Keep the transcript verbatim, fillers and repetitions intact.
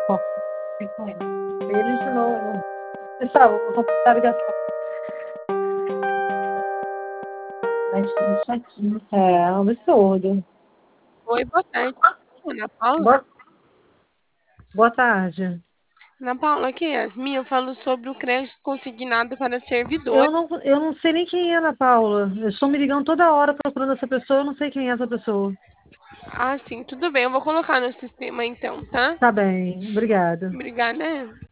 Bom, aí ele ensinou. Pessoal, eu vou cortar a ligação. Mas isso aqui é um absurdo. Oi, boa tarde. Ana Paula? Boa, boa tarde. Ana Paula, aqui, Yasmin, eu falo sobre o crédito consignado para servidor. Eu não, eu não sei nem quem é Ana Paula. Eu estou me ligando toda hora procurando essa pessoa, eu não sei quem é essa pessoa. Ah, sim, tudo bem, eu vou colocar no sistema então, tá? Tá bem, obrigada. Obrigada.